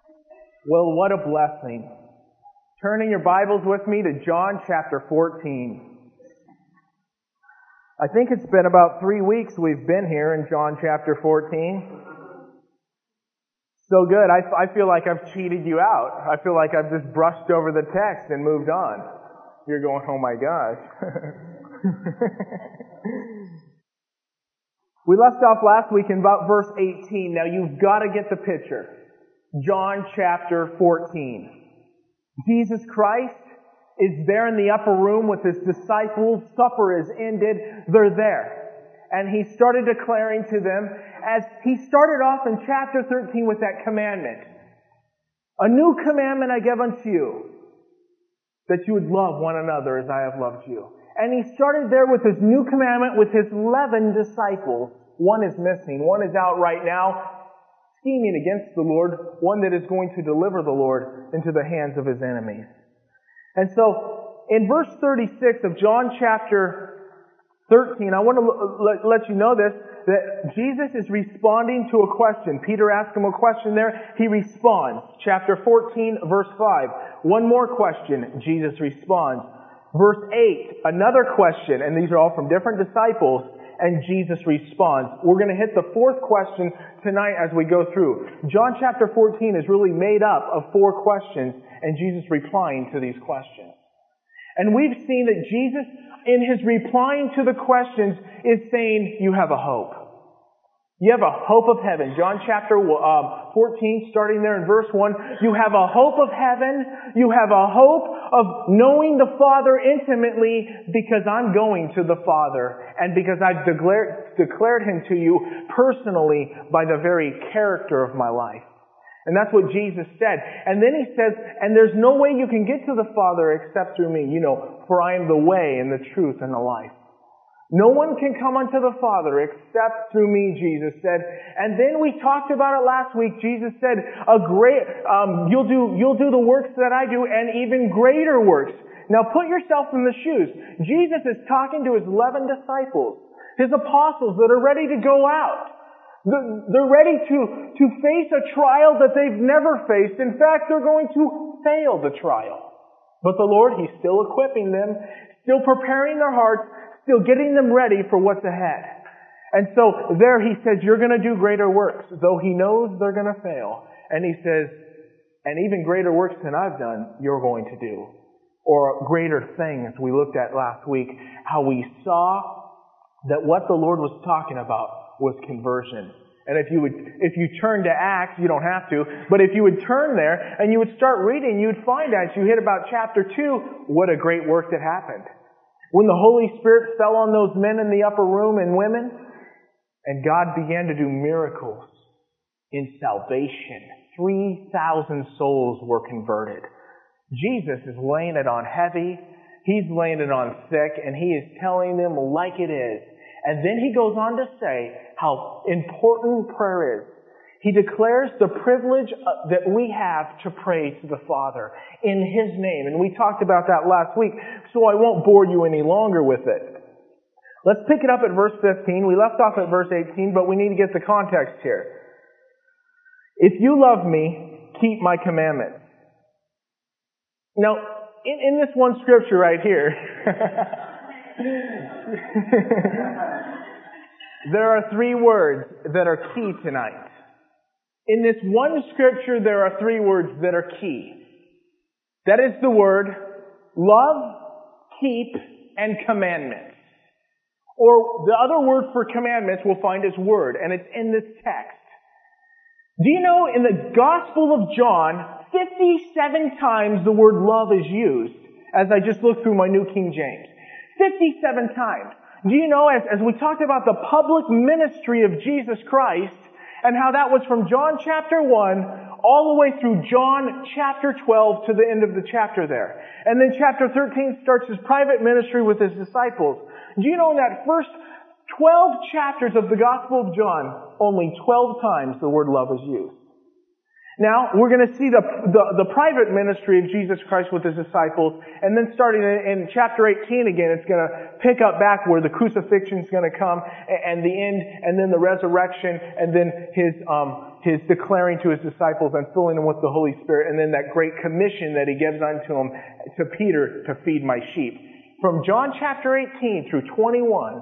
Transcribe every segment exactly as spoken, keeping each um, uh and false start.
Well, what a blessing. Turning your Bibles with me to John chapter fourteen. I think it's been about three weeks we've been here in John chapter fourteen. So good. I, I feel like I've cheated you out. I feel like I've just brushed over the text and moved on. You're going, oh my gosh. We left off last week in about verse eighteen. Now you've got to get the picture. John chapter fourteen. Jesus Christ is there in the upper room with His disciples. Supper is ended. They're there. And He started declaring to them, as He started off in chapter thirteen with that commandment. A new commandment I give unto you, that you would love one another as I have loved you. And He started there with His new commandment with His eleven disciples. One is missing. One is out right now, scheming against the Lord. One that is going to deliver the Lord into the hands of His enemies. And so, in verse thirty-six of John chapter thirteen, I want to let you know this, that Jesus is responding to a question. Peter asked Him a question there. He responds. Chapter fourteen, verse five. One more question. Jesus responds. Verse eight, another question, and these are all from different disciples, and Jesus responds. We're going to hit the fourth question tonight as we go through. John chapter fourteen is really made up of four questions, and Jesus replying to these questions. And we've seen that Jesus, in His replying to the questions, is saying, you have a hope. You have a hope of heaven. John chapter um, fourteen, starting there in verse one. You have a hope of heaven. You have a hope of knowing the Father intimately because I'm going to the Father and because I've declared, declared Him to you personally by the very character of my life. And that's what Jesus said. And then He says, and there's no way you can get to the Father except through me. You know, for I am the way and the truth and the life. No one can come unto the Father except through me, Jesus said. And then we talked about it last week. Jesus said, "A great, um, you'll do, you'll do the works that I do, and even greater works." Now, put yourself in the shoes. Jesus is talking to His eleven disciples, His apostles that are ready to go out. They're ready to to face a trial that they've never faced. In fact, they're going to fail the trial. But the Lord, He's still equipping them, still preparing their hearts, still getting them ready for what's ahead. And so there He says, you're going to do greater works, though He knows they're going to fail. And He says, and even greater works than I've done, you're going to do. Or greater things we looked at last week, how we saw that what the Lord was talking about was conversion. And if you would, if you turn to Acts, you don't have to, but if you would turn there and you would start reading, you'd find as you hit about chapter two, what a great work that happened. When the Holy Spirit fell on those men in the upper room and women, and God began to do miracles in salvation. three thousand souls were converted. Jesus is laying it on heavy. He's laying it on thick, and He is telling them like it is. And then He goes on to say how important prayer is. He declares the privilege that we have to pray to the Father in His name. And we talked about that last week, so I won't bore you any longer with it. Let's pick it up at verse fifteen. We left off at verse eighteen, but we need to get the context here. If you love me, keep my commandments. Now, in, in this one scripture right here, there are three words that are key tonight. In this one scripture, there are three words that are key. That is the word love, keep, and commandments. Or the other word for commandments we'll find is word, and it's in this text. Do you know in the Gospel of John, fifty-seven times the word love is used, as I just looked through my New King James. fifty-seven times. Do you know, as, as we talked about the public ministry of Jesus Christ, and how that was from John chapter one all the way through John chapter twelve to the end of the chapter there. And then chapter thirteen starts His private ministry with His disciples. Do you know in that first twelve chapters of the Gospel of John, only twelve times the word love is used? Now, we're going to see the, the, the private ministry of Jesus Christ with His disciples, and then starting in, in chapter eighteen again, it's going to pick up back where the crucifixion is going to come, and, and the end, and then the resurrection, and then His, um, his declaring to his disciples and filling them with the Holy Spirit, and then that great commission that he gives unto him, to Peter, to feed my sheep. From John chapter eighteen through twenty-one,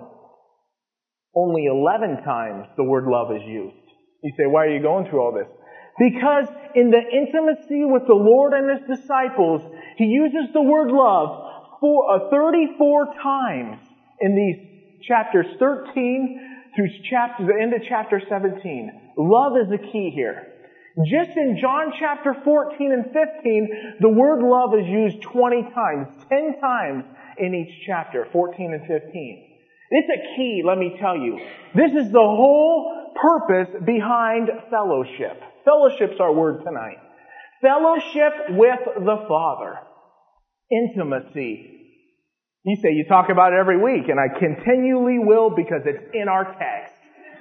only eleven times the word love is used. You say, why are you going through all this? Because in the intimacy with the Lord and his disciples, he uses the word love for, uh, thirty-four times in these chapters thirteen through chapter, the end of chapter seventeen. Love is the key here. Just in John chapter fourteen and fifteen, the word love is used twenty times, ten times in each chapter, fourteen and fifteen. It's a key, let me tell you. This is the whole purpose behind fellowship. Fellowship's our word tonight. Fellowship with the Father. Intimacy. You say you talk about it every week, and I continually will because it's in our text.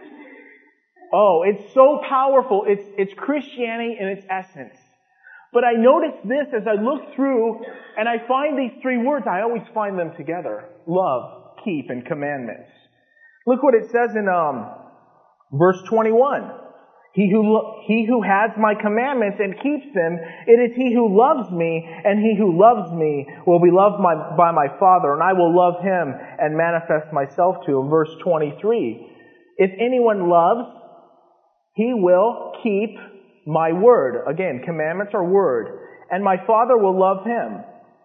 Oh, it's so powerful. It's, it's Christianity in its essence. But I noticed this as I look through and I find these three words, I always find them together. Love, keep, and commandments. Look what it says in um, verse twenty-one. He who, lo- he who has my commandments and keeps them, it is he who loves me, and he who loves me will be loved my, by my Father, and I will love him and manifest myself to him. Verse twenty-three. If anyone loves, he will keep my word. Again, commandments are word. And my Father will love him.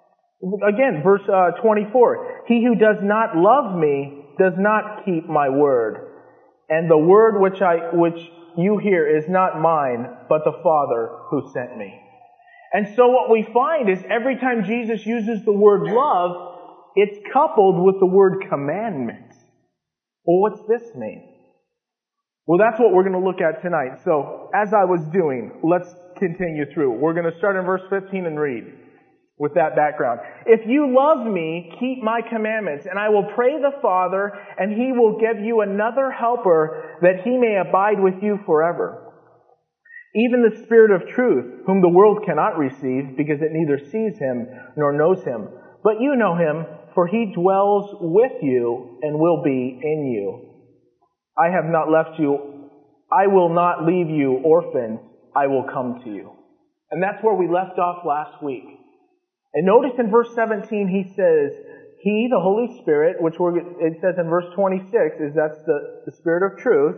Again, verse uh, twenty-four. He who does not love me does not keep my word. And the word which I, which you hear is not mine, but the Father who sent me. And so what we find is every time Jesus uses the word love, it's coupled with the word commandment. Well, what's this mean? Well, that's what we're going to look at tonight. So, as I was doing, let's continue through. We're going to start in verse fifteen and read with that background. If you love me, keep my commandments, and I will pray the Father, and he will give you another helper, that he may abide with you forever. Even the Spirit of truth, whom the world cannot receive, because it neither sees him nor knows him. But you know him, for he dwells with you and will be in you. I have not left you, I will not leave you orphans, I will come to you. And that's where we left off last week. And notice in verse seventeen, he says, He, the Holy Spirit, which we're, it says in verse twenty-six, is that's the, the Spirit of truth.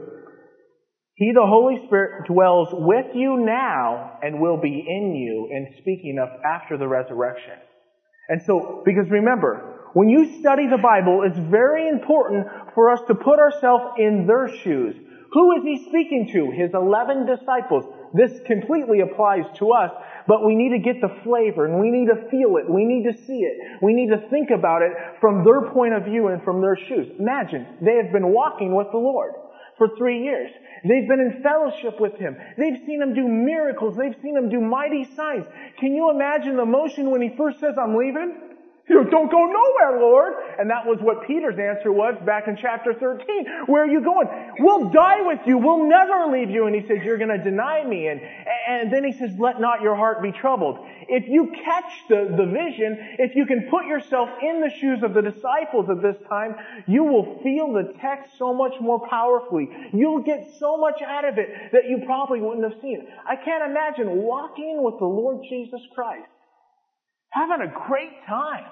He, the Holy Spirit, dwells with you now and will be in you, and speaking of after the resurrection. And so, because remember, when you study the Bible, it's very important for us to put ourselves in their shoes. Who is he speaking to? His eleven disciples. This completely applies to us, but we need to get the flavor, and we need to feel it, we need to see it, we need to think about it from their point of view and from their shoes. Imagine, they have been walking with the Lord for three years. They've been in fellowship with him. They've seen him do miracles. They've seen him do mighty signs. Can you imagine the emotion when he first says, I'm leaving? You know, don't go nowhere, Lord. And that was what Peter's answer was back in chapter thirteen. Where are you going? We'll die with you. We'll never leave you. And he says, you're going to deny me. And, and then he says, let not your heart be troubled. If you catch the, the vision, if you can put yourself in the shoes of the disciples at this time, you will feel the text so much more powerfully. You'll get so much out of it that you probably wouldn't have seen. I can't imagine walking with the Lord Jesus Christ, having a great time.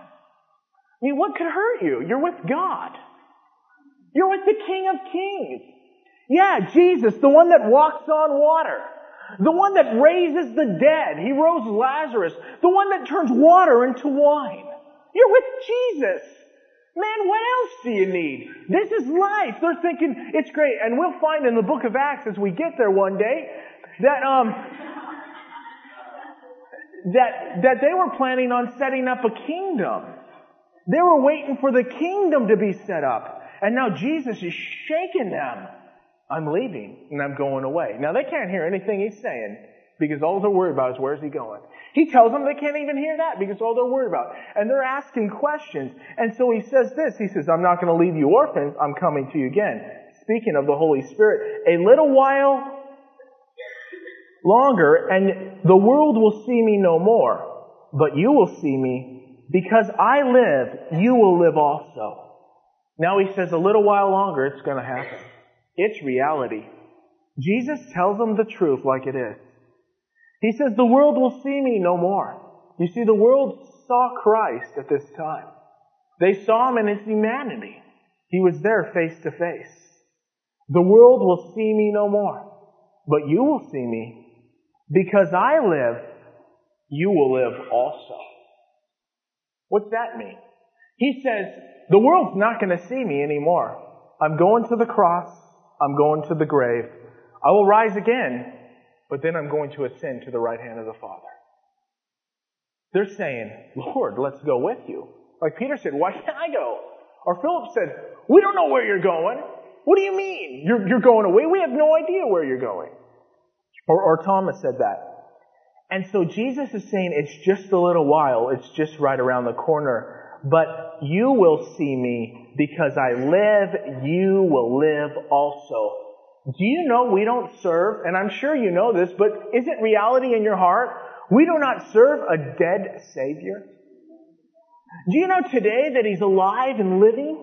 I mean, what could hurt you? You're with God. You're with the King of Kings. Yeah, Jesus, the one that walks on water. The one that raises the dead. He rose Lazarus. The one that turns water into wine. You're with Jesus. Man, what else do you need? This is life. They're thinking, it's great. And we'll find in the book of Acts as we get there one day that, um, that, that they were planning on setting up a kingdom. They were waiting for the kingdom to be set up. And now Jesus is shaking them. I'm leaving and I'm going away. Now they can't hear anything he's saying because all they're worried about is where's he going. He tells them they can't even hear that because all they're worried about. And they're asking questions. And so he says this. He says, I'm not going to leave you orphans. I'm coming to you again. Speaking of the Holy Spirit, a little while longer and the world will see me no more. But you will see me. Because I live, you will live also. Now he says a little while longer, it's going to happen. It's reality. Jesus tells them the truth like it is. He says, the world will see me no more. You see, the world saw Christ at this time. They saw him in his humanity. He was there face to face. The world will see me no more, but you will see me. Because I live, you will live also. What's that mean? He says, the world's not going to see me anymore. I'm going to the cross. I'm going to the grave. I will rise again, but then I'm going to ascend to the right hand of the Father. They're saying, Lord, let's go with you. Like Peter said, why can't I go? Or Philip said, we don't know where you're going. What do you mean? You're, you're going away? We have no idea where you're going. Or, or Thomas said that. And so Jesus is saying, it's just a little while. It's just right around the corner. But you will see me because I live, you will live also. Do you know we don't serve, and I'm sure you know this, but is it reality in your heart? We do not serve a dead Savior. Do you know today that He's alive and living?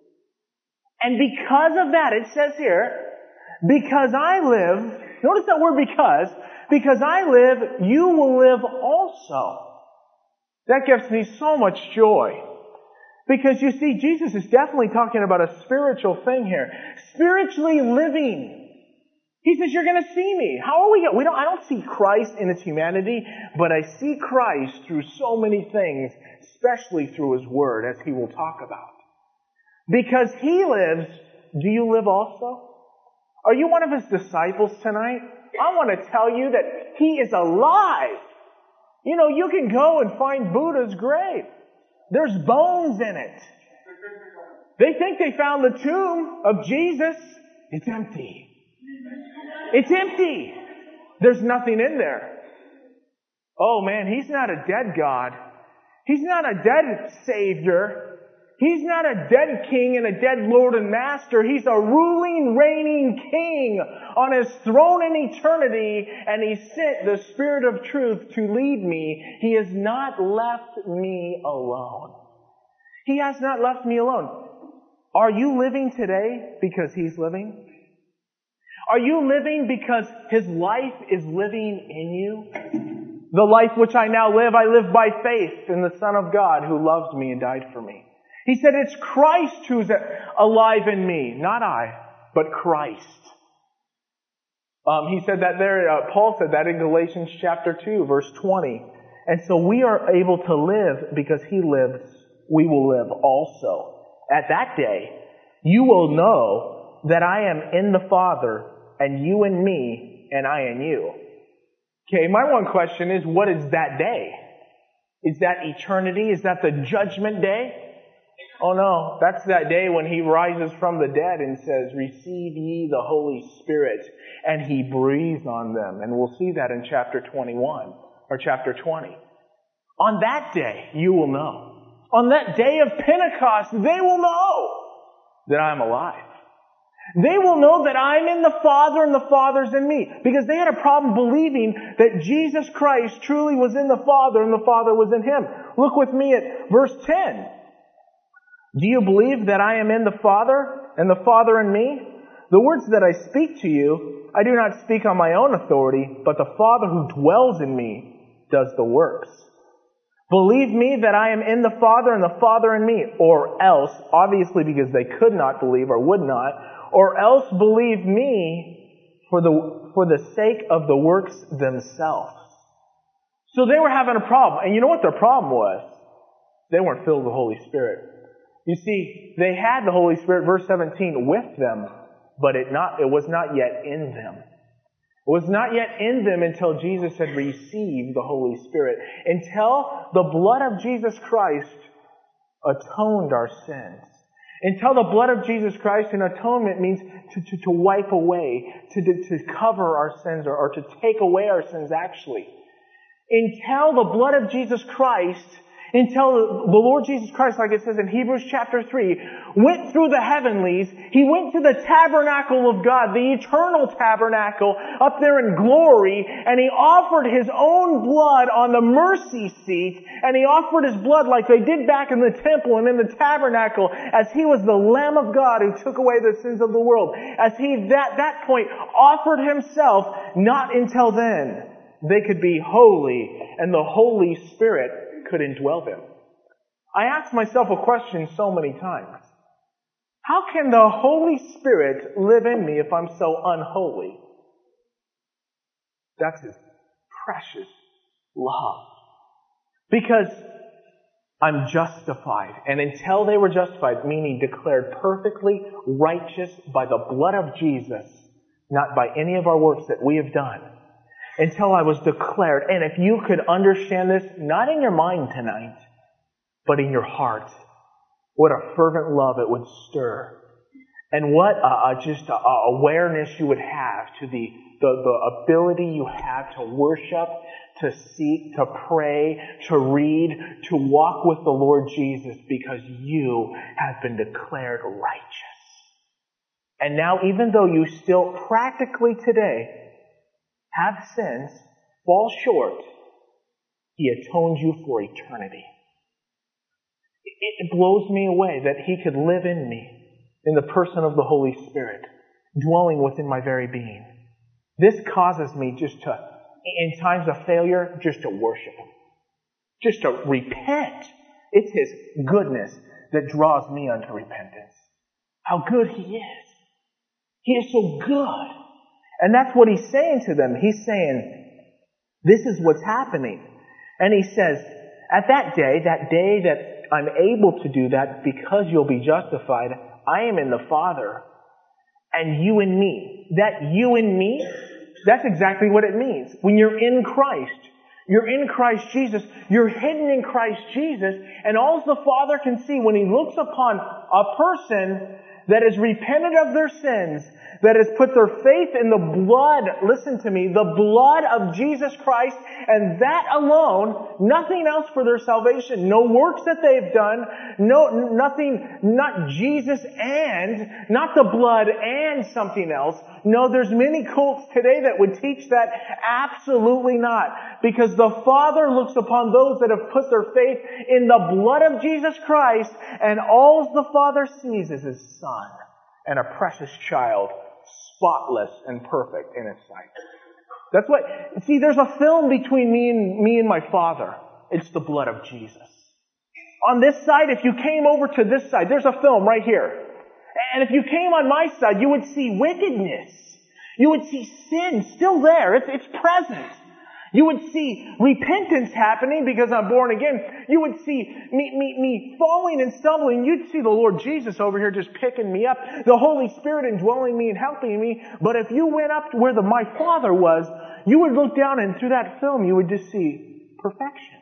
And because of that, it says here, because I live, notice that word because, because I live, you will live also. That gives me so much joy. Because you see, Jesus is definitely talking about a spiritual thing here. Spiritually living. He says, you're going to see me. How are we? We don't, I don't see Christ in His humanity, but I see Christ through so many things, especially through His Word, as He will talk about. Because He lives, do you live also? Are you one of His disciples tonight? I want to tell you that He is alive. You know, you can go and find Buddha's grave. There's bones in it. They think they found the tomb of Jesus. It's empty. It's empty. There's nothing in there. Oh man, He's not a dead God. He's not a dead Savior. He's not a dead king and a dead Lord and Master. He's a ruling, reigning king on His throne in eternity, and He sent the Spirit of truth to lead me. He has not left me alone. He has not left me alone. Are you living today because He's living? Are you living because His life is living in you? The life which I now live, I live by faith in the Son of God who loved me and died for me. He said, it's Christ who's alive in me. Not I, but Christ. Um, he said that there, uh, Paul said that in Galatians chapter two, verse twenty. And so we are able to live because He lives, we will live also. At that day, you will know that I am in the Father, and you in me, and I in you. Okay, my one question is, what is that day? Is that eternity? Is that the judgment day? Oh no, that's that day when He rises from the dead and says, receive ye the Holy Spirit, and He breathes on them. And we'll see that in chapter twenty-one, or chapter twenty. On that day, you will know. On that day of Pentecost, they will know that I'm alive. They will know that I'm in the Father and the Father's in me. Because they had a problem believing that Jesus Christ truly was in the Father and the Father was in Him. Look with me at verse ten. Do you believe that I am in the Father and the Father in me? The words that I speak to you, I do not speak on my own authority, but the Father who dwells in me does the works. Believe me that I am in the Father and the Father in me, or else, obviously because they could not believe or would not, or else believe me for the, for the sake of the works themselves. So they were having a problem. And you know what their problem was? They weren't filled with the Holy Spirit. You see, they had the Holy Spirit, verse seventeen, with them, but it not, it was not yet in them. It was not yet in them until Jesus had received the Holy Spirit. Until the blood of Jesus Christ atoned our sins. Until the blood of Jesus Christ, and atonement means to, to, to wipe away, to, to, to cover our sins, or, or to take away our sins actually. Until the blood of Jesus Christ, until the Lord Jesus Christ, like it says in Hebrews chapter three, went through the heavenlies. He went to the tabernacle of God, the eternal tabernacle up there in glory, and He offered His own blood on the mercy seat, and He offered His blood like they did back in the temple and in the tabernacle, as He was the Lamb of God who took away the sins of the world. As He, at that point, offered Himself, not until then they could be holy, and the Holy Spirit could indwell them. I asked myself a question so many times. How can the Holy Spirit live in me if I'm so unholy? That's His precious love. Because I'm justified. And until they were justified, meaning declared perfectly righteous by the blood of Jesus, not by any of our works that we have done, until I was declared. And if you could understand this, not in your mind tonight, but in your heart, what a fervent love it would stir. And what a, a, just a, a awareness you would have to the, the, the ability you have to worship, to seek, to pray, to read, to walk with the Lord Jesus, because you have been declared righteous. And now, even though you still practically today have sins, fall short, He atoned you for eternity. It blows me away that He could live in me, in the person of the Holy Spirit, dwelling within my very being. This causes me just to, in times of failure, just to worship Him. Just to repent. It's His goodness that draws me unto repentance. How good He is. He is so good. And that's what He's saying to them. He's saying, this is what's happening. And He says, at that day, that day that I'm able to do that because you'll be justified, I am in the Father, and you in me. That you in me, that's exactly what it means. When you're in Christ, you're in Christ Jesus, you're hidden in Christ Jesus, and all the Father can see when He looks upon a person that has repented of their sins, that has put their faith in the blood, listen to me, the blood of Jesus Christ, and that alone, nothing else for their salvation. No works that they've done, no, nothing, not Jesus and, not the blood and something else. No, there's many cults today that would teach that. Absolutely not. Because the Father looks upon those that have put their faith in the blood of Jesus Christ, and all the Father sees is His Son, and a precious child, spotless and perfect in His sight. That's what, see, there's a film between me and me and my Father. It's the blood of Jesus. On this side, if you came over to this side, there's a film right here. And if you came on my side, you would see wickedness. You would see sin still there. It's, it's present. You would see repentance happening because I'm born again. You would see me, me, me falling and stumbling. You'd see the Lord Jesus over here just picking me up. The Holy Spirit indwelling me and helping me. But if you went up to where the, my Father was, you would look down, and through that film you would just see perfection.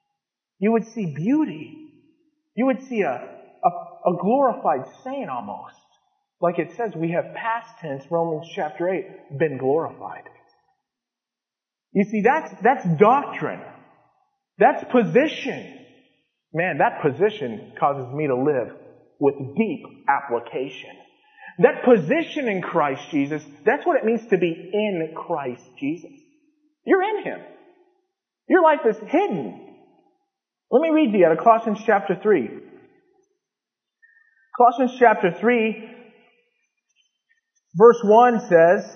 You would see beauty. You would see a, a, a glorified saint almost. Like it says, we have past tense, Romans chapter eight, been glorified. You see, that's, that's doctrine. That's position. Man, that position causes me to live with deep application. That position in Christ Jesus, that's what it means to be in Christ Jesus. You're in Him. Your life is hidden. Let me read to you out of Colossians chapter three. Colossians chapter three, verse one says,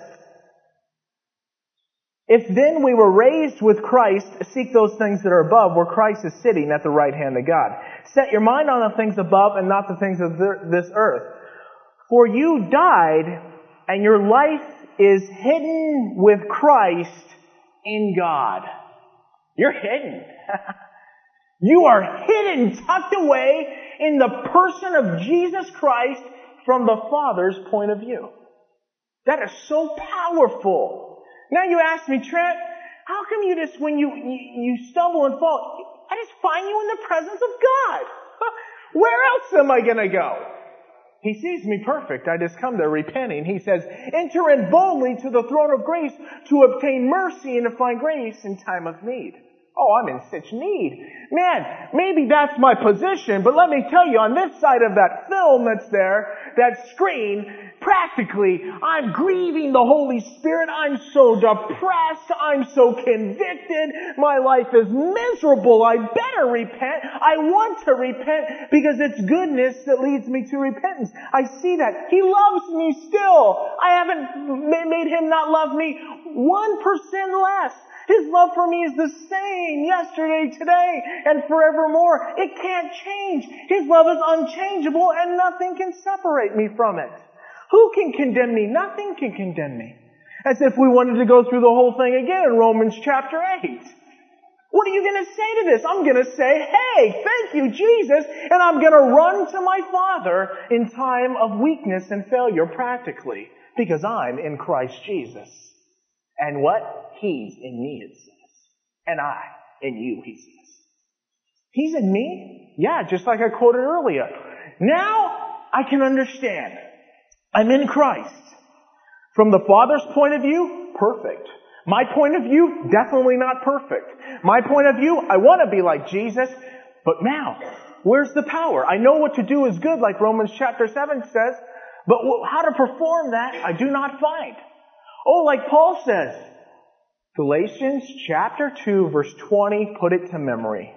if then we were raised with Christ, seek those things that are above, where Christ is sitting at the right hand of God. Set your mind on the things above and not the things of this earth. For you died, and your life is hidden with Christ in God. You're hidden. You are hidden, tucked away in the person of Jesus Christ from the Father's point of view. That is so powerful. Now you ask me, Trent, how come you just, when you, you, you stumble and fall, I just find you in the presence of God? Where else am I going to go? He sees me perfect. I just come there repenting. He says, enter in boldly to the throne of grace to obtain mercy and to find grace in time of need. Oh, I'm in such need. Man, maybe that's my position, but let me tell you, on this side of that film that's there, that screen, practically, I'm grieving the Holy Spirit. I'm so depressed. I'm so convicted. My life is miserable. I better repent. I want to repent because it's goodness that leads me to repentance. I see that. He loves me still. I haven't made him not love me one percent less. His love for me is the same yesterday, today, and forevermore. It can't change. His love is unchangeable and nothing can separate me from it. Who can condemn me? Nothing can condemn me. As if we wanted to go through the whole thing again in Romans chapter eight. What are you going to say to this? I'm going to say, hey, thank you, Jesus, and I'm going to run to my Father in time of weakness and failure practically, because I'm in Christ Jesus. And what? He's in me, it says. And I in you, he says. He's in me? Yeah, just like I quoted earlier. Now I can understand. I'm in Christ. From the Father's point of view, perfect. My point of view, definitely not perfect. My point of view, I want to be like Jesus. But now, where's the power? I know what to do is good, like Romans chapter seven says. But how to perform that, I do not find. Oh, like Paul says, Galatians chapter two verse twenty, put it to memory.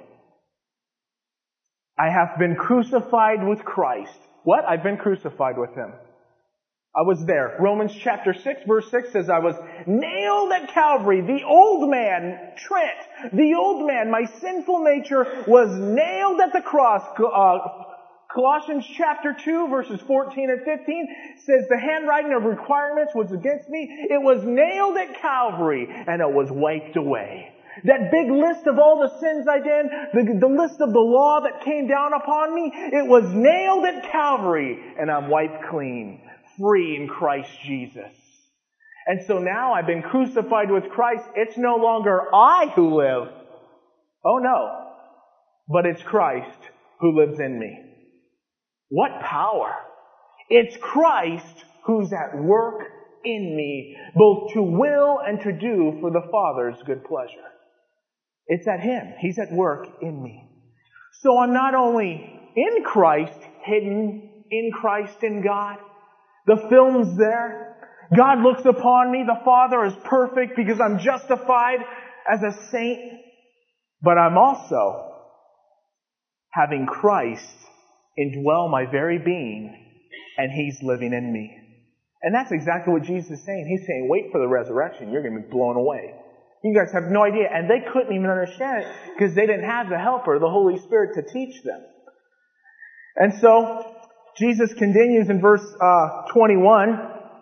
I have been crucified with Christ. What? I've been crucified with Him. I was there. Romans chapter six verse six says I was nailed at Calvary. The old man, Trent, the old man, my sinful nature was nailed at the cross. Uh, Colossians chapter two verses fourteen and fifteen says the handwriting of requirements was against me. It was nailed at Calvary and it was wiped away. That big list of all the sins I did, the, the list of the law that came down upon me, it was nailed at Calvary and I'm wiped clean, free in Christ Jesus. And so now I've been crucified with Christ. It's no longer I who live. Oh no. But it's Christ who lives in me. What power! It's Christ who's at work in me, both to will and to do for the Father's good pleasure. It's at Him. He's at work in me. So I'm not only in Christ, hidden in Christ in God. The film's there. God looks upon me. The Father is perfect because I'm justified as a saint. But I'm also having Christ indwell my very being, and He's living in me. And that's exactly what Jesus is saying. He's saying, wait for the resurrection. You're going to be blown away. You guys have no idea. And they couldn't even understand it because they didn't have the Helper, the Holy Spirit, to teach them. And so, Jesus continues in verse uh, twenty-one.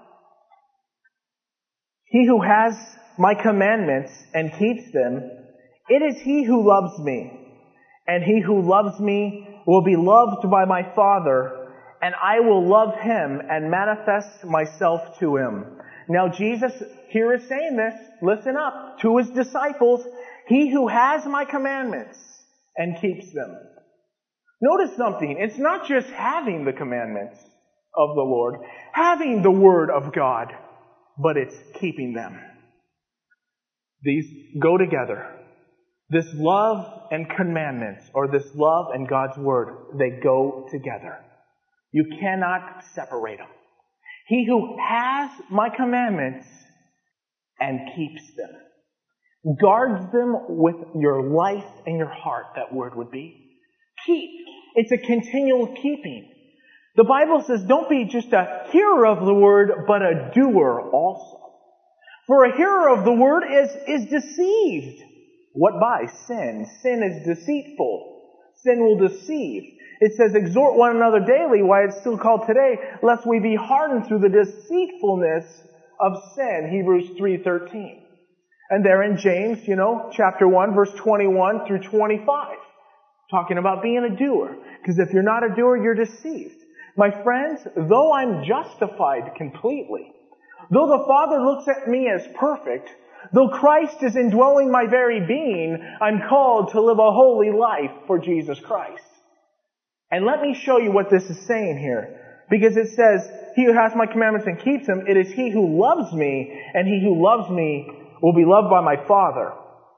He who has my commandments and keeps them, it is he who loves me. And he who loves me will be loved by my Father, and I will love him and manifest myself to him. Now Jesus here is saying this, listen up, to his disciples, he who has my commandments and keeps them. Notice something, it's not just having the commandments of the Lord, having the Word of God, but it's keeping them. These go together. This love and commandments, or this love and God's Word, they go together. You cannot separate them. He who has my commandments and keeps them, guards them with your life and your heart, that word would be. Keep. It's a continual keeping. The Bible says don't be just a hearer of the Word, but a doer also. For a hearer of the Word is, is deceived. What by? Sin. Sin is deceitful. Sin will deceive. It says, exhort one another daily, why it's still called today, lest we be hardened through the deceitfulness of sin. Hebrews three thirteen. And there in James, you know, chapter one, verse twenty-one through twenty-five. Talking about being a doer. Because if you're not a doer, you're deceived. My friends, though I'm justified completely, though the Father looks at me as perfect, though Christ is indwelling my very being, I'm called to live a holy life for Jesus Christ. And let me show you what this is saying here. Because it says, he who has my commandments and keeps them, it is he who loves me, and he who loves me will be loved by my Father.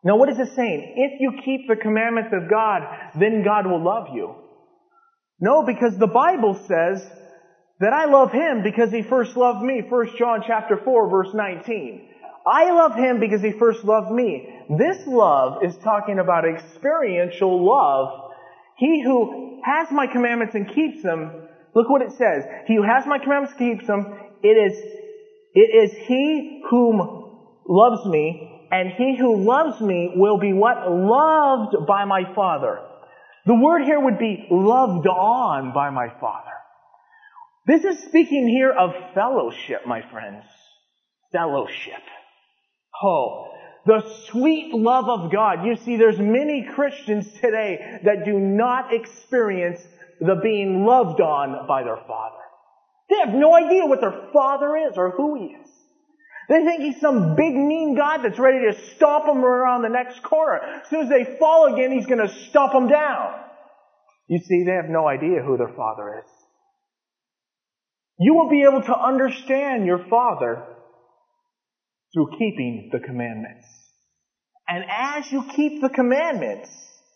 Now what is it saying? If you keep the commandments of God, then God will love you. No, because the Bible says that I love Him because He first loved me. First John chapter four, verse nineteen. I love Him because He first loved me. This love is talking about experiential love. He who has my commandments and keeps them, look what it says. He who has my commandments and keeps them, it is, it is he whom loves me, and he who loves me will be what? Loved by my Father. The word here would be loved on by my Father. This is speaking here of fellowship, my friends. Fellowship. Oh, the sweet love of God. You see, there's many Christians today that do not experience the being loved on by their Father. They have no idea what their Father is or who He is. They think He's some big mean God that's ready to stomp them around the next corner. As soon as they fall again, He's going to stomp them down. You see, they have no idea who their Father is. You will be able to understand your Father through keeping the commandments. And as you keep the commandments,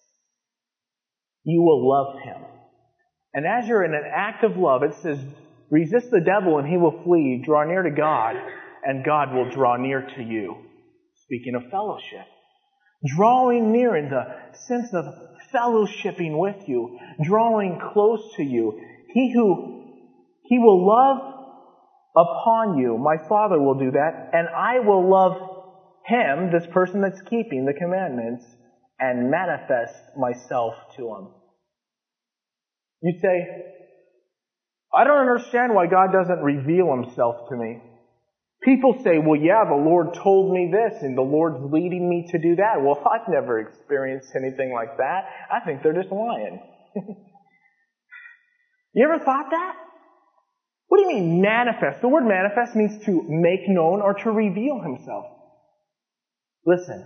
you will love Him. And as you're in an act of love, it says, resist the devil and he will flee. Draw near to God and God will draw near to you. Speaking of fellowship. Drawing near in the sense of fellowshipping with you. Drawing close to you. He who, He will love upon you. My Father will do that. And I will love him, this person that's keeping the commandments, and manifest myself to him. You say, I don't understand why God doesn't reveal Himself to me. People say, well, yeah, the Lord told me this, and the Lord's leading me to do that. Well, I've never experienced anything like that. I think they're just lying. You ever thought that? What do you mean manifest? The word manifest means to make known or to reveal Himself. Listen,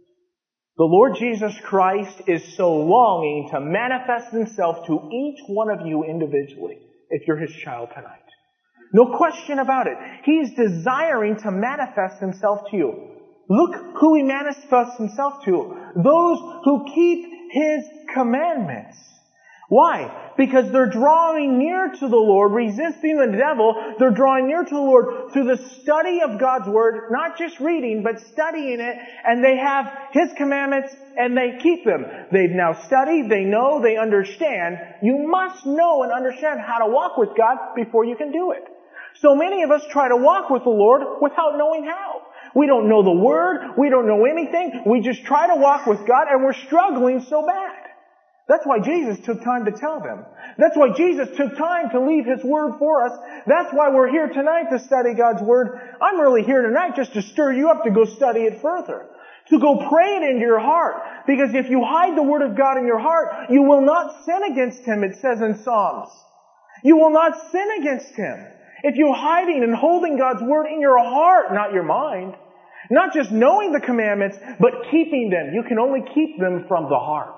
the Lord Jesus Christ is so longing to manifest Himself to each one of you individually, if you're His child tonight. No question about it. He's desiring to manifest Himself to you. Look who He manifests Himself to. Those who keep His commandments. Why? Because they're drawing near to the Lord, resisting the devil. They're drawing near to the Lord through the study of God's Word, not just reading, but studying it, and they have His commandments and they keep them. They've now studied, they know, they understand. You must know and understand how to walk with God before you can do it. So many of us try to walk with the Lord without knowing how. We don't know the Word, we don't know anything, we just try to walk with God and we're struggling so bad. That's why Jesus took time to tell them. That's why Jesus took time to leave His Word for us. That's why we're here tonight to study God's Word. I'm really here tonight just to stir you up to go study it further. To go pray it into your heart. Because if you hide the Word of God in your heart, you will not sin against Him, it says in Psalms. You will not sin against Him. If you're hiding and holding God's Word in your heart, not your mind, not just knowing the commandments, but keeping them. You can only keep them from the heart.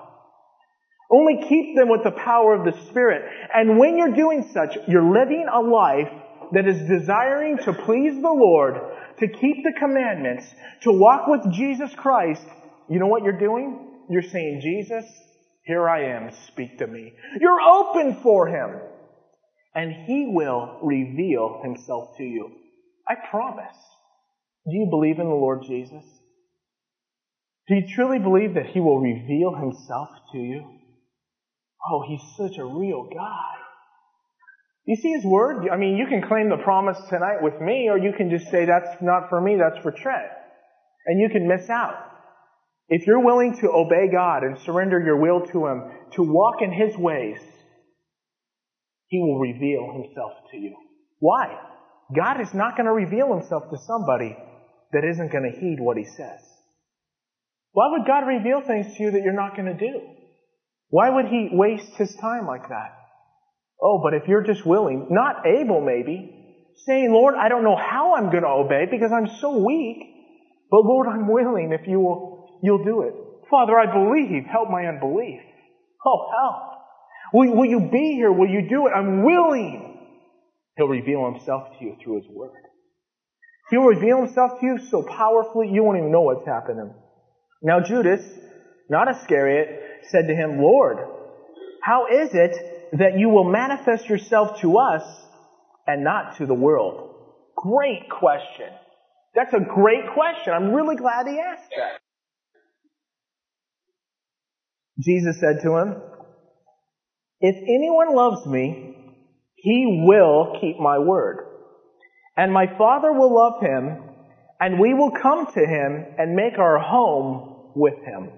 Only keep them with the power of the Spirit. And when you're doing such, you're living a life that is desiring to please the Lord, to keep the commandments, to walk with Jesus Christ. You know what you're doing? You're saying, Jesus, here I am, speak to me. You're open for Him. And He will reveal Himself to you. I promise. Do you believe in the Lord Jesus? Do you truly believe that He will reveal Himself to you? Oh, He's such a real God. You see His Word? I mean, you can claim the promise tonight with me, or you can just say, that's not for me, that's for Trent. And you can miss out. If you're willing to obey God and surrender your will to Him, to walk in His ways, He will reveal Himself to you. Why? God is not going to reveal Himself to somebody that isn't going to heed what He says. Why would God reveal things to you that you're not going to do? Why would He waste His time like that? Oh, but if you're just willing, not able maybe, saying, Lord, I don't know how I'm going to obey because I'm so weak, but Lord, I'm willing if you will, you'll do it. Father, I believe. Help my unbelief. Oh, help. Will, will you be here? Will you do it? I'm willing. He'll reveal Himself to you through His Word. He'll reveal Himself to you so powerfully you won't even know what's happening. Now Judas, not Iscariot, said to him, Lord, how is it that you will manifest yourself to us and not to the world? Great question. That's a great question. I'm really glad he asked that. Jesus said to him, if anyone loves me, he will keep my word. And my Father will love him, and we will come to him and make our home with him.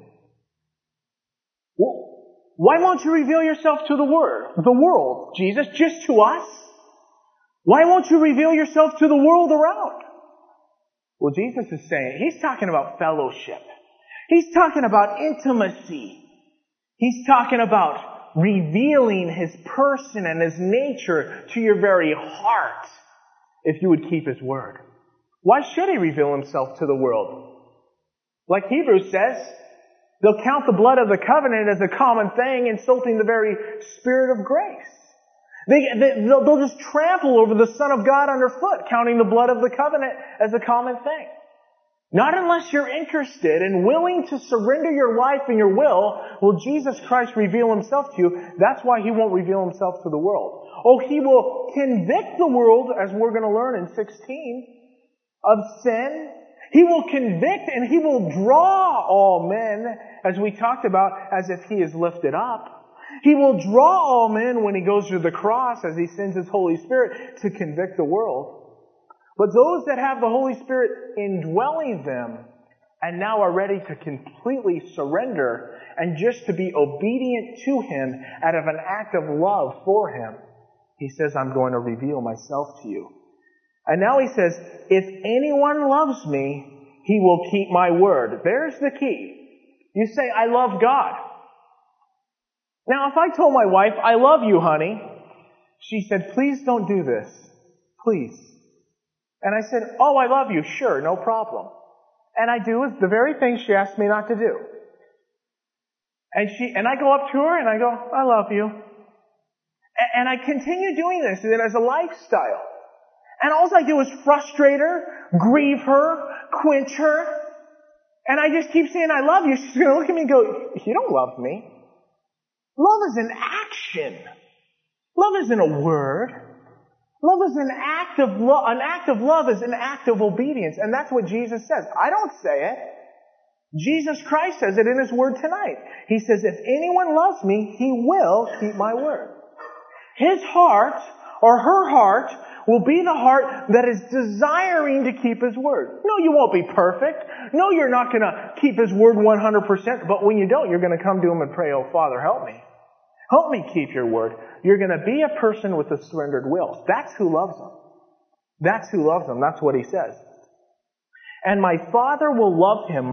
Why won't you reveal yourself to the world, the world, Jesus, just to us? Why won't you reveal yourself to the world around? Well, Jesus is saying, he's talking about fellowship. He's talking about intimacy. He's talking about revealing his person and his nature to your very heart if you would keep his word. Why should he reveal himself to the world? Like Hebrews says, they'll count the blood of the covenant as a common thing, insulting the very Spirit of grace. They, they, they'll, they'll just trample over the Son of God underfoot, counting the blood of the covenant as a common thing. Not unless you're interested and willing to surrender your life and your will, will Jesus Christ reveal himself to you. That's why he won't reveal himself to the world. Oh, he will convict the world, as we're going to learn in sixteen, of sin. He will convict and he will draw all men, as we talked about, as if he is lifted up. He will draw all men when he goes to the cross, as he sends his Holy Spirit to convict the world. But those that have the Holy Spirit indwelling them and now are ready to completely surrender and just to be obedient to him out of an act of love for him, he says, I'm going to reveal myself to you. And now he says, if anyone loves me, he will keep my word. There's the key. You say, I love God. Now, if I told my wife, I love you, honey, she said, please don't do this. Please. And I said, oh, I love you. Sure, no problem. And I do the very thing she asked me not to do. And she, and I go up to her and I go, I love you. And I continue doing this as a lifestyle. And all I do is frustrate her, grieve her, quench her. And I just keep saying, I love you. She's going to look at me and go, you don't love me. Love is an action. Love isn't a word. Love is an act of love. An act of love is an act of obedience. And that's what Jesus says. I don't say it. Jesus Christ says it in his word tonight. He says, if anyone loves me, he will keep my word. His heart, or her heart, will be the heart that is desiring to keep his word. No, you won't be perfect. No, you're not going to keep his word one hundred percent. But when you don't, you're going to come to him and pray, oh, Father, help me. Help me keep your word. You're going to be a person with a surrendered will. That's who loves him. That's who loves him. That's what he says. And my Father will love him.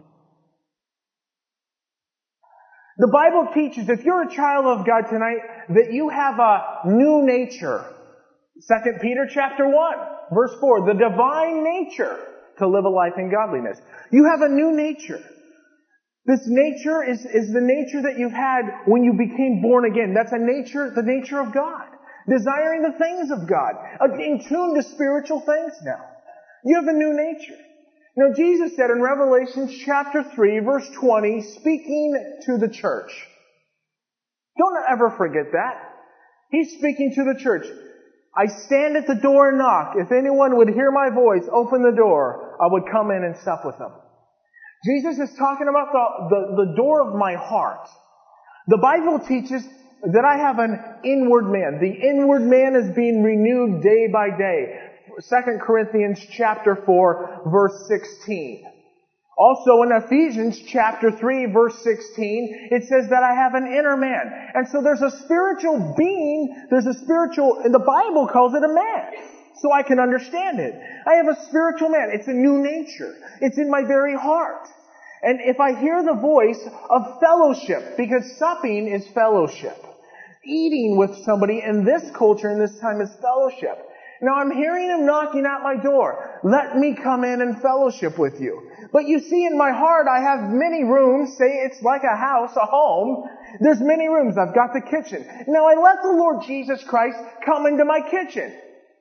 The Bible teaches, if you're a child of God tonight, that you have a new nature. Second Peter chapter one, verse four, the divine nature to live a life in godliness. You have a new nature. This nature is, is the nature that you've had when you became born again. That's a nature, the nature of God. Desiring the things of God. In tune to spiritual things now. You have a new nature. Now Jesus said in Revelation chapter three, verse twenty, speaking to the church. Don't ever forget that. He's speaking to the church. I stand at the door and knock. If anyone would hear my voice, open the door, I would come in and sup with them. Jesus is talking about the, the, the door of my heart. The Bible teaches that I have an inward man. The inward man is being renewed day by day. Second Corinthians chapter four, verse sixteen. Also in Ephesians chapter three, verse sixteen, it says that I have an inner man. And so there's a spiritual being, there's a spiritual, and the Bible calls it a man. So I can understand it. I have a spiritual man. It's a new nature. It's in my very heart. And if I hear the voice of fellowship, because supping is fellowship. Eating with somebody in this culture in this time is fellowship. Now I'm hearing him knocking at my door. Let me come in and fellowship with you. But you see, in my heart I have many rooms. Say it's like a house, a home. There's many rooms. I've got the kitchen. Now I let the Lord Jesus Christ come into my kitchen.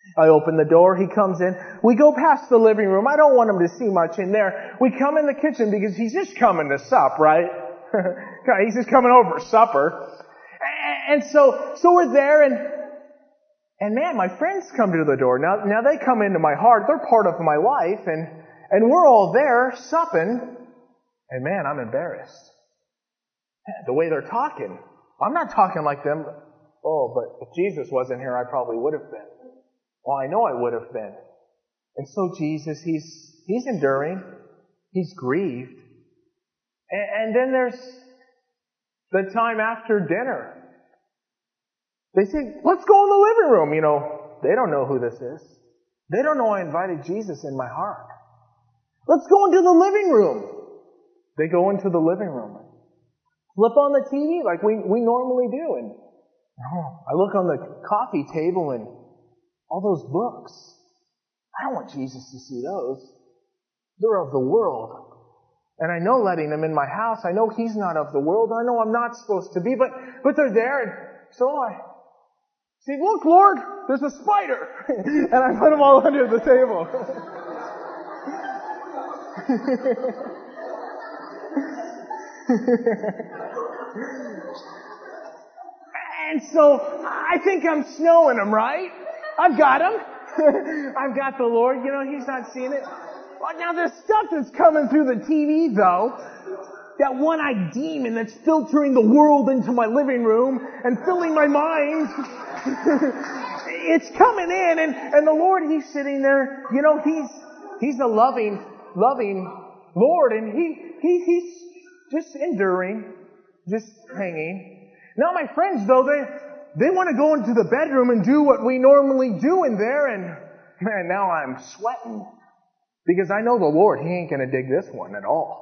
I open the door, he comes in. We go past the living room. I don't want him to see much in there. We come in the kitchen because he's just coming to sup, right? He's just coming over supper. And so, so we're there and, and man, my friends come to the door. Now, now they come into my heart. They're part of my life and, and we're all there supping. And man, I'm embarrassed. The way they're talking. I'm not talking like them. Oh, but if Jesus wasn't here, I probably would have been. Well, I know I would have been. And so Jesus, he's, he's enduring. He's grieved. And, and then there's the time after dinner. They say, let's go in the living room. You know, they don't know who this is. They don't know I invited Jesus in my heart. Let's go into the living room. They go into the living room. Flip on the T V like we, we normally do. And oh, I look on the coffee table and all those books. I don't want Jesus to see those. They're of the world. And I know letting them in my house, I know he's not of the world. I know I'm not supposed to be, but, but they're there. And so I say, look, Lord, there's a spider. And I put them all under the table. And so I think I'm snowing them, right? I've got him. I've got the Lord. You know, he's not seeing it. But now there's stuff that's coming through the T V, though. That one-eyed demon that's filtering the world into my living room and filling my mind. It's coming in, and, and the Lord, he's sitting there. You know, he's he's a loving, loving Lord, and he, he he's just enduring, just hanging. Now my friends, though, they They want to go into the bedroom and do what we normally do in there, and man, now I'm sweating. Because I know the Lord, he ain't going to dig this one at all.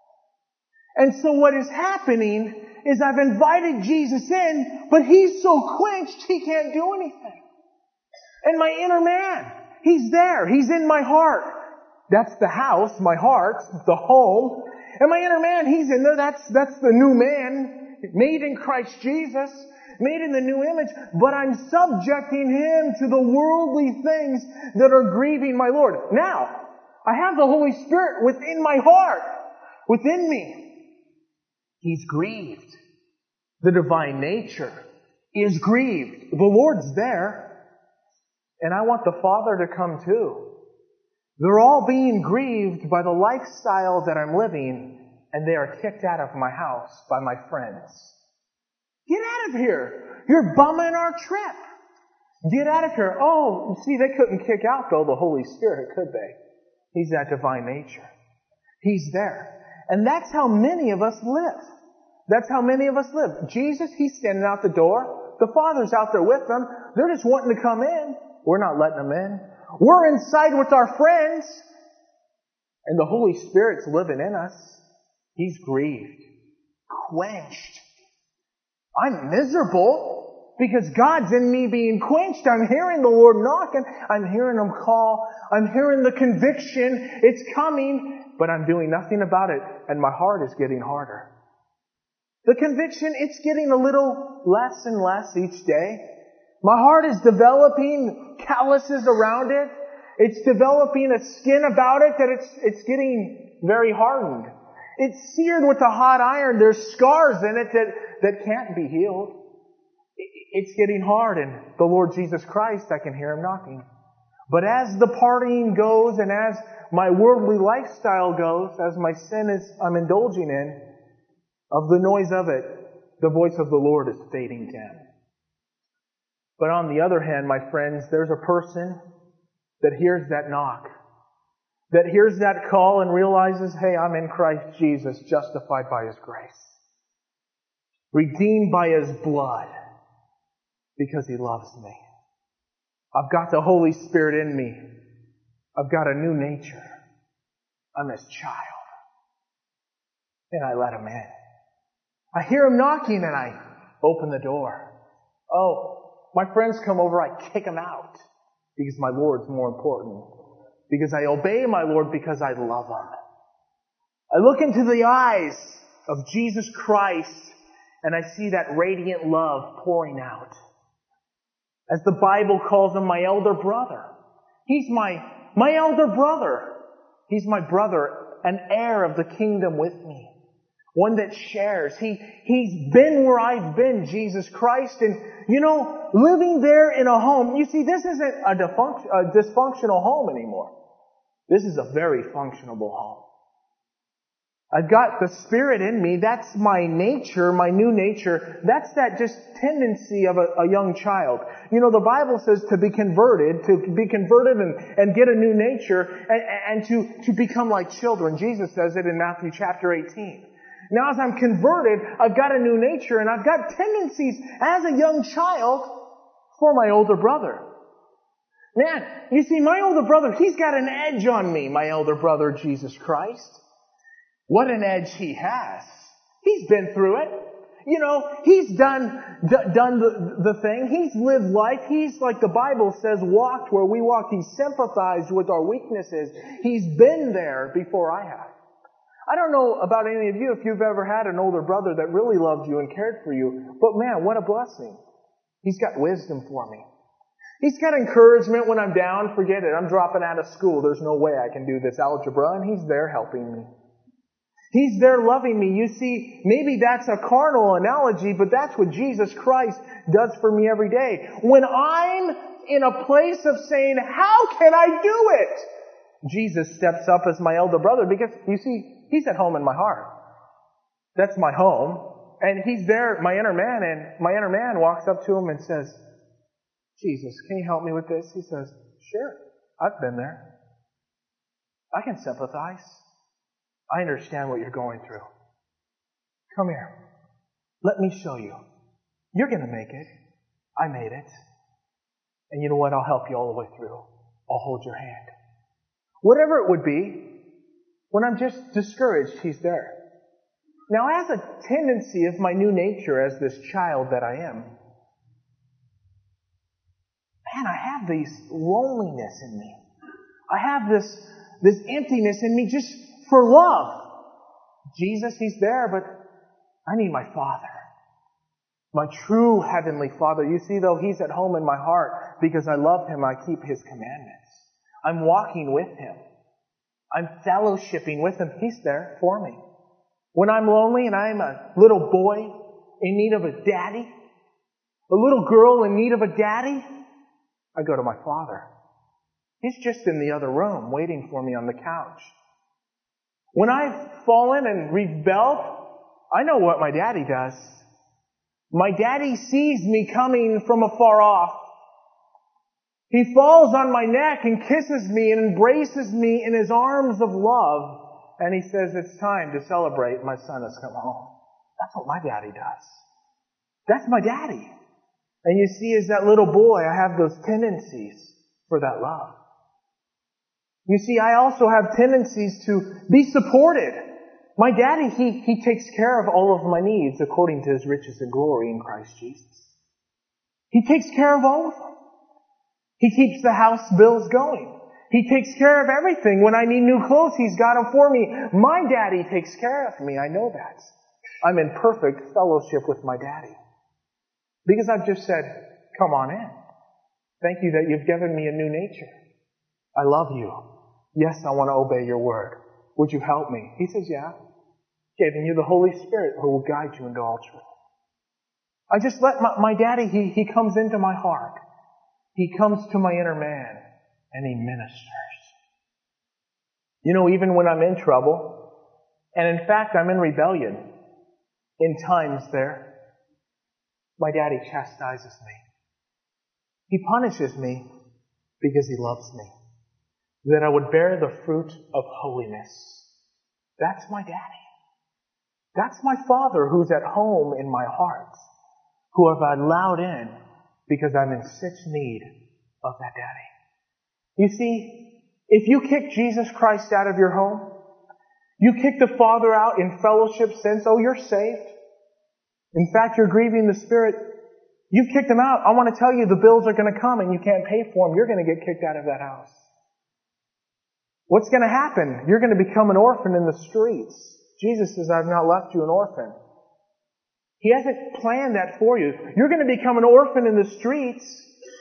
And so what is happening is I've invited Jesus in, but he's so quenched he can't do anything. And my inner man, he's there. He's in my heart. That's the house, my heart, the home. And my inner man, he's in there. That's, that's the new man, made in Christ Jesus. Made in the new image, but I'm subjecting him to the worldly things that are grieving my Lord. Now, I have the Holy Spirit within my heart, within me. He's grieved. The divine nature is grieved. The Lord's there, and I want the Father to come too. They're all being grieved by the lifestyle that I'm living, and they are kicked out of my house by my friends. Get out of here. You're bumming our trip. Get out of here. Oh, see, they couldn't kick out, though, the Holy Spirit, could they? He's that divine nature. He's there. And that's how many of us live. That's how many of us live. Jesus, he's standing out the door. The Father's out there with them. They're just wanting to come in. We're not letting them in. We're inside with our friends. And the Holy Spirit's living in us. He's grieved. Quenched. I'm miserable because God's in me being quenched. I'm hearing the Lord knocking. I'm hearing him call. I'm hearing the conviction. It's coming, but I'm doing nothing about it. And my heart is getting harder. The conviction, it's getting a little less and less each day. My heart is developing calluses around it. It's developing a skin about it that it's, it's getting very hardened. It's seared with a hot iron. There's scars in it that, that can't be healed. It's getting hard, and the Lord Jesus Christ, I can hear him knocking. But as the partying goes, and as my worldly lifestyle goes, as my sin is I'm indulging in, of the noise of it, the voice of the Lord is fading down. But on the other hand, my friends, there's a person that hears that knock, that hears that call and realizes, hey, I'm in Christ Jesus, justified by his grace, redeemed by his blood, because he loves me. I've got the Holy Spirit in me. I've got a new nature. I'm his child. And I let him in. I hear him knocking and I open the door. Oh, my friends come over, I kick them out because my Lord's more important. Because I obey my Lord because I love him. I look into the eyes of Jesus Christ and I see that radiant love pouring out. As the Bible calls him, my elder brother. He's my, my elder brother. He's my brother, an heir of the kingdom with me. One that shares. He, he's been where I've been, Jesus Christ. And, you know, living there in a home. You see, this isn't a, defunct, a dysfunctional home anymore. This is a very functional home. I've got the Spirit in me. That's my nature, my new nature. That's that just tendency of a, a young child. You know, the Bible says to be converted, to be converted and, and get a new nature and, and to, to become like children. Jesus says it in Matthew chapter eighteen. Now as I'm converted, I've got a new nature and I've got tendencies as a young child for my older brother. Man, you see, my older brother, he's got an edge on me, my elder brother, Jesus Christ. What an edge he has. He's been through it. You know, he's done, d- done the, the thing. He's lived life. He's, like the Bible says, walked where we walked. He's sympathized with our weaknesses. He's been there before I have. I don't know about any of you if you've ever had an older brother that really loved you and cared for you, but man, what a blessing. He's got wisdom for me. He's got encouragement when I'm down. Forget it. I'm dropping out of school. There's no way I can do this algebra, and he's there helping me. He's there loving me. You see, maybe that's a carnal analogy, but that's what Jesus Christ does for me every day. When I'm in a place of saying, how can I do it? Jesus steps up as my elder brother because, you see, he's at home in my heart. That's my home. And he's there, my inner man, and my inner man walks up to him and says, Jesus, can you help me with this? He says, sure, I've been there. I can sympathize. I understand what you're going through. Come here. Let me show you. You're going to make it. I made it. And you know what? I'll help you all the way through. I'll hold your hand. Whatever it would be, when I'm just discouraged, he's there. Now, as a tendency of my new nature as this child that I am, man, I have this loneliness in me. I have this, this emptiness in me just for love. Jesus, he's there, but I need my Father. My true heavenly Father. You see, though, he's at home in my heart because I love him. I keep his commandments. I'm walking with him. I'm fellowshipping with him. He's there for me. When I'm lonely and I'm a little boy in need of a daddy, a little girl in need of a daddy, I go to my Father. He's just in the other room waiting for me on the couch. When I've fallen and rebelled, I know what my daddy does. My daddy sees me coming from afar off. He falls on my neck and kisses me and embraces me in his arms of love. And he says, it's time to celebrate. My son has come home. That's what my daddy does. That's my daddy. And you see, as that little boy, I have those tendencies for that love. You see, I also have tendencies to be supported. My daddy, he, he takes care of all of my needs according to his riches and glory in Christ Jesus. He takes care of all of them. He keeps the house bills going. He takes care of everything. When I need new clothes, he's got them for me. My daddy takes care of me. I know that. I'm in perfect fellowship with my daddy. Because I've just said, come on in. Thank you that you've given me a new nature. I love you. Yes, I want to obey your word. Would you help me? He says, yeah. Giving you the Holy Spirit who will guide you into all truth. I just let my, my daddy, he, he comes into my heart. He comes to my inner man and he ministers. You know, even when I'm in trouble, and in fact I'm in rebellion, in times there, my daddy chastises me. He punishes me because he loves me. That I would bear the fruit of holiness. That's my daddy. That's my Father who's at home in my heart, who I've allowed in because I'm in such need of that daddy. You see, if you kick Jesus Christ out of your home, you kick the Father out in fellowship since, oh, you're saved. In fact, you're grieving the Spirit. You've kicked him out. I want to tell you, the bills are going to come and you can't pay for them. You're going to get kicked out of that house. What's going to happen? You're going to become an orphan in the streets. Jesus says, I've not left you an orphan. He hasn't planned that for you. You're going to become an orphan in the streets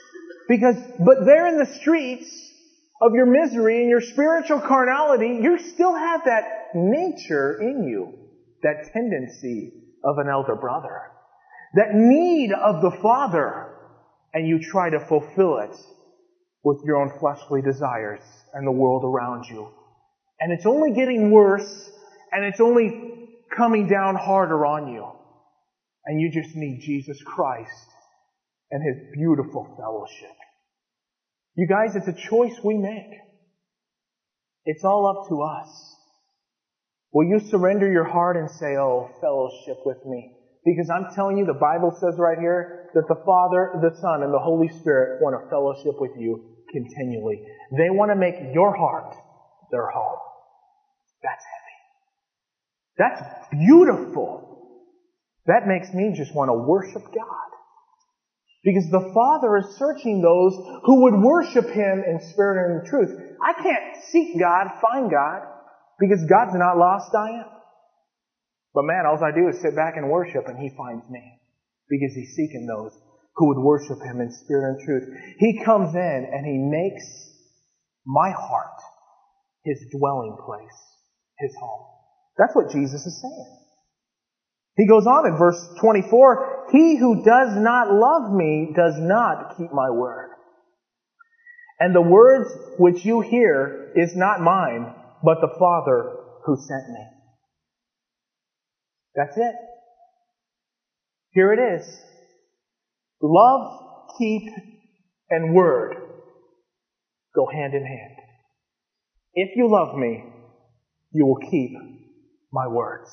Because, but there in the streets of your misery and your spiritual carnality, you still have that nature in you, that tendency of an elder brother, that need of the Father, and you try to fulfill it with your own fleshly desires and the world around you. And it's only getting worse, and it's only coming down harder on you. And you just need Jesus Christ and His beautiful fellowship. You guys, it's a choice we make. It's all up to us. Will you surrender your heart and say, oh, fellowship with me? Because I'm telling you, the Bible says right here that the Father, the Son, and the Holy Spirit want to fellowship with you continually. They want to make your heart their home. That's heavy. That's beautiful. That makes me just want to worship God. Because the Father is searching those who would worship Him in spirit and in truth. I can't seek God, find God, because God's not lost, I am. But man, all I do is sit back and worship, and He finds me. Because He's seeking those who would worship Him in spirit and truth. He comes in and He makes my heart His dwelling place, His home. That's what Jesus is saying. He goes on in verse twenty-four, he who does not love me does not keep my word. And the words which you hear is not mine, but the Father who sent me. That's it. Here it is. Love, keep, and word go hand in hand. If you love me, you will keep my words.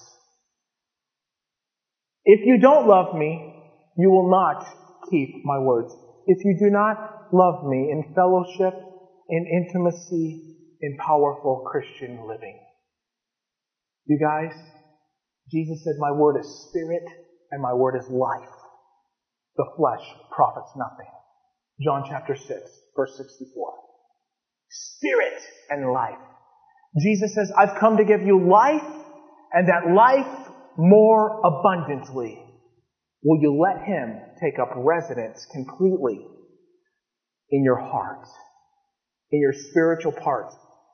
If you don't love me, you will not keep my words. If you do not love me in fellowship, in intimacy, in powerful Christian living. You guys, Jesus said, my word is spirit and my word is life. The flesh profits nothing. John chapter six, verse sixty-four. Spirit and life. Jesus says, I've come to give you life, and that life more abundantly. Will you let Him take up residence completely in your heart, in your spiritual parts?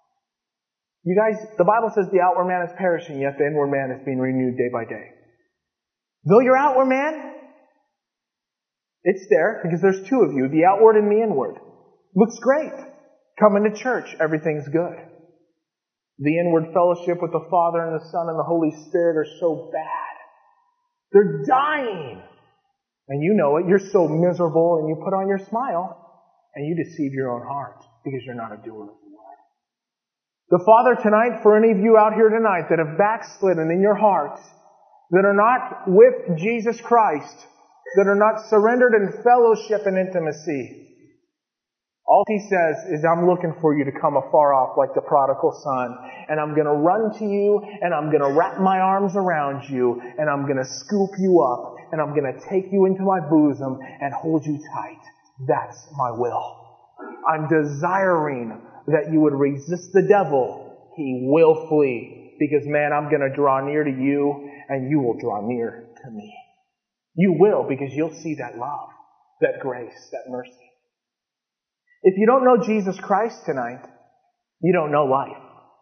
You guys, the Bible says the outward man is perishing, yet the inward man is being renewed day by day. Though your outward man, it's there, because there's two of you, the outward and the inward. Looks great. Coming to church, everything's good. The inward fellowship with the Father and the Son and the Holy Spirit are so bad. They're dying. And you know it. You're so miserable, and you put on your smile, and you deceive your own heart because you're not a doer of the word. The Father tonight, for any of you out here tonight that have backslidden in your hearts, that are not with Jesus Christ, that are not surrendered in fellowship and intimacy, all He says is, I'm looking for you to come afar off like the prodigal son. And I'm going to run to you, and I'm going to wrap my arms around you, and I'm going to scoop you up, and I'm going to take you into my bosom and hold you tight. That's my will. I'm desiring that you would resist the devil. He will flee. Because man, I'm going to draw near to you, and you will draw near to me. You will, because you'll see that love, that grace, that mercy. If you don't know Jesus Christ tonight, you don't know life.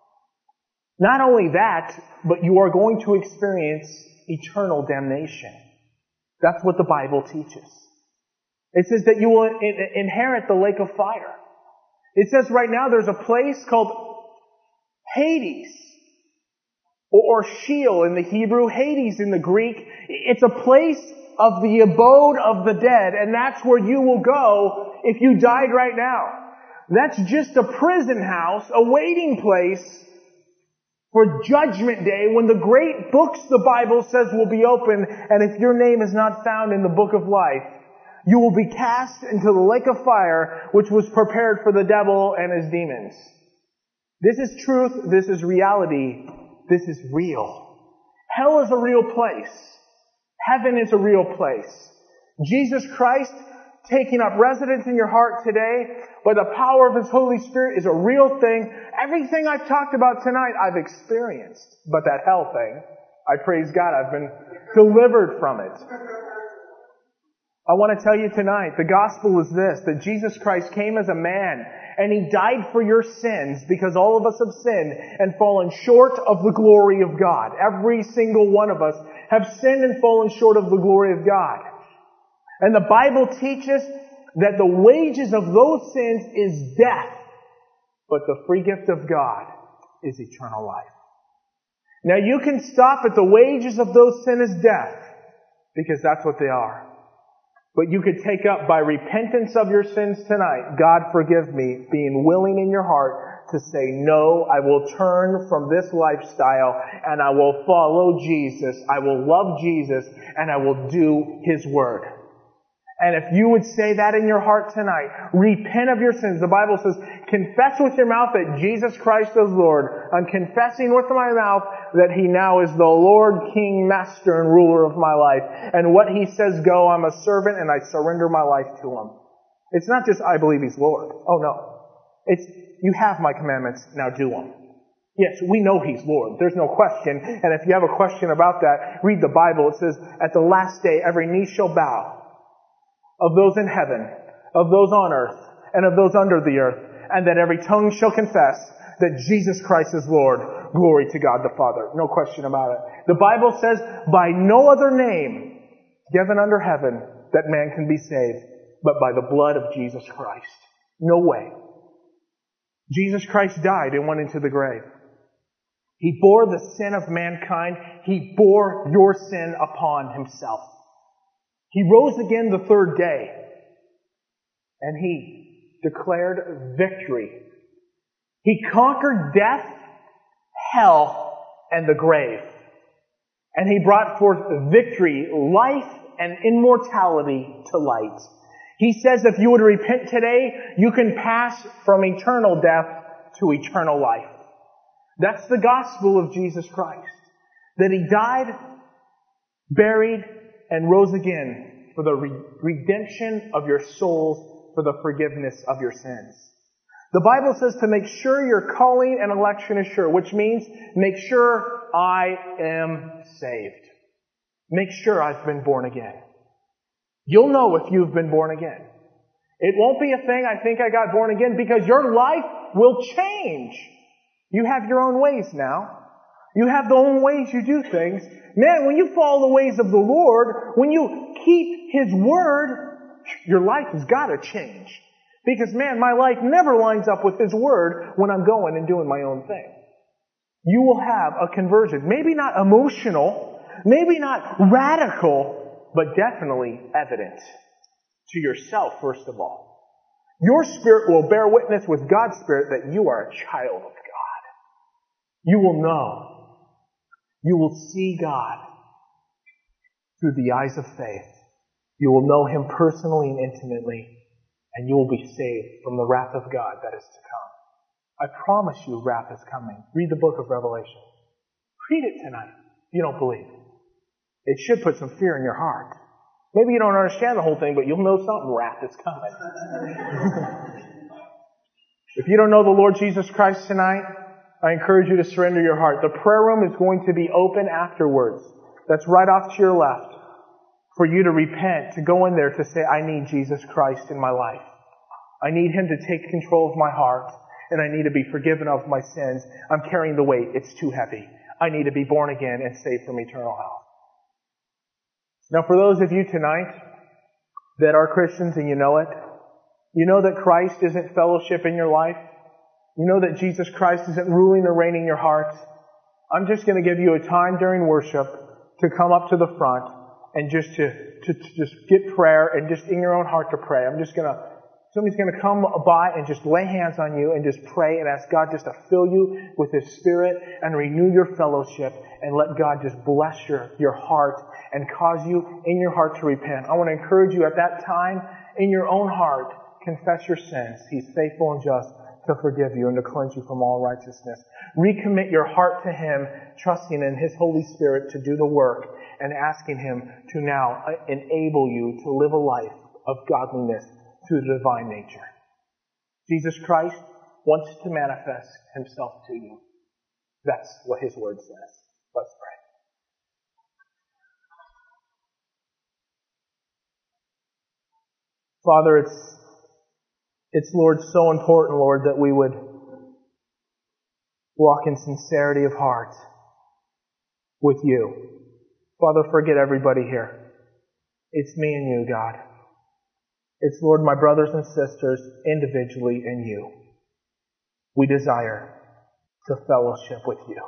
Not only that, but you are going to experience eternal damnation. That's what the Bible teaches. It says that you will inherit the lake of fire. It says right now there's a place called Hades, or Sheol in the Hebrew, Hades in the Greek. It's a place of the abode of the dead, and that's where you will go if you died right now. That's just a prison house, a waiting place for Judgment Day, when the great books the Bible says will be open, and if your name is not found in the book of life, you will be cast into the lake of fire, which was prepared for the devil and his demons. This is truth. This is reality. This is real. Hell is a real place. Heaven is a real place. Jesus Christ taking up residence in your heart today by the power of His Holy Spirit is a real thing. Everything I've talked about tonight, I've experienced. But that hell thing, I praise God, I've been delivered from it. I want to tell you tonight, the gospel is this, that Jesus Christ came as a man, and He died for your sins because all of us have sinned and fallen short of the glory of God. Every single one of us have sinned and fallen short of the glory of God. And the Bible teaches that the wages of those sins is death, but the free gift of God is eternal life. Now you can stop at the wages of those sins is death, because that's what they are. But you could take up by repentance of your sins tonight, God forgive me, being willing in your heart to say, no, I will turn from this lifestyle and I will follow Jesus. I will love Jesus and I will do His word. And if you would say that in your heart tonight, repent of your sins. The Bible says, confess with your mouth that Jesus Christ is Lord. I'm confessing with my mouth that He now is the Lord, King, Master, and ruler of my life. And what He says go, I'm a servant and I surrender my life to Him. It's not just, I believe He's Lord. Oh no. It's, you have my commandments, now do them. Yes, we know He's Lord. There's no question. And if you have a question about that, read the Bible. It says, at the last day, every knee shall bow. Of those in heaven, of those on earth, and of those under the earth, and that every tongue shall confess that Jesus Christ is Lord. Glory to God the Father. No question about it. The Bible says, by no other name given under heaven that man can be saved, but by the blood of Jesus Christ. No way. Jesus Christ died and went into the grave. He bore the sin of mankind. He bore your sin upon Himself. He rose again the third day, and He declared victory. He conquered death, hell, and the grave. And He brought forth victory, life, and immortality to light. He says if you would repent today, you can pass from eternal death to eternal life. That's the gospel of Jesus Christ. That He died, buried, and rose again for the re- redemption of your souls, for the forgiveness of your sins. The Bible says to make sure your calling and election is sure, which means make sure I am saved. Make sure I've been born again. You'll know if you've been born again. It won't be a thing, I think I got born again, because your life will change. You have your own ways now. You have the own ways you do things. Man, when you follow the ways of the Lord, when you keep His word, your life has got to change. Because man, my life never lines up with His word when I'm going and doing my own thing. You will have a conversion. Maybe not emotional, maybe not radical, but definitely evident to yourself, first of all. Your spirit will bear witness with God's Spirit that you are a child of God. You will know. You will see God through the eyes of faith. You will know Him personally and intimately, and you will be saved from the wrath of God that is to come. I promise you wrath is coming. Read the book of Revelation. Read it tonight if you don't believe. It should put some fear in your heart. Maybe you don't understand the whole thing, but you'll know something. Wrath is coming. If you don't know the Lord Jesus Christ tonight, I encourage you to surrender your heart. The prayer room is going to be open afterwards. That's right off to your left. For you to repent, to go in there to say, I need Jesus Christ in my life. I need Him to take control of my heart. And I need to be forgiven of my sins. I'm carrying the weight. It's too heavy. I need to be born again and saved from eternal hell. Now for those of you tonight that are Christians and you know it, you know that Christ isn't fellowship in your life. You know that Jesus Christ isn't ruling or reigning your heart. I'm just going to give you a time during worship to come up to the front and just to, to, to just get prayer and just in your own heart to pray. I'm just going to, somebody's going to come by and just lay hands on you and just pray and ask God just to fill you with His Spirit and renew your fellowship and let God just bless your, your heart and cause you in your heart to repent. I want to encourage you at that time in your own heart, confess your sins. He's faithful and just to forgive you and to cleanse you from all righteousness. Recommit your heart to Him, trusting in His Holy Spirit to do the work and asking Him to now enable you to live a life of godliness through the divine nature. Jesus Christ wants to manifest Himself to you. That's what His Word says. Let's pray. Father, it's, it's, Lord, so important, Lord, that we would walk in sincerity of heart with you. Father, forget everybody here. It's me and you, God. It's, Lord, my brothers and sisters individually and you. We desire to fellowship with you.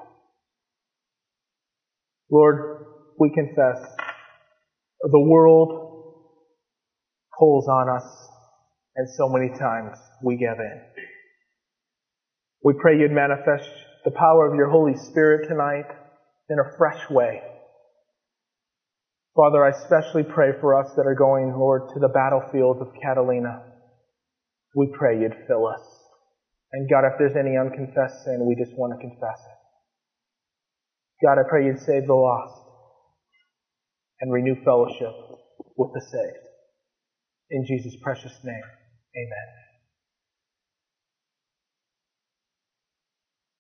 Lord, we confess the world pulls on us, and so many times we give in. We pray you'd manifest the power of your Holy Spirit tonight in a fresh way. Father, I especially pray for us that are going, Lord, to the battlefield of Catalina. We pray you'd fill us. And God, if there's any unconfessed sin, we just want to confess it. God, I pray you'd save the lost and renew fellowship with the saved. In Jesus' precious name, amen.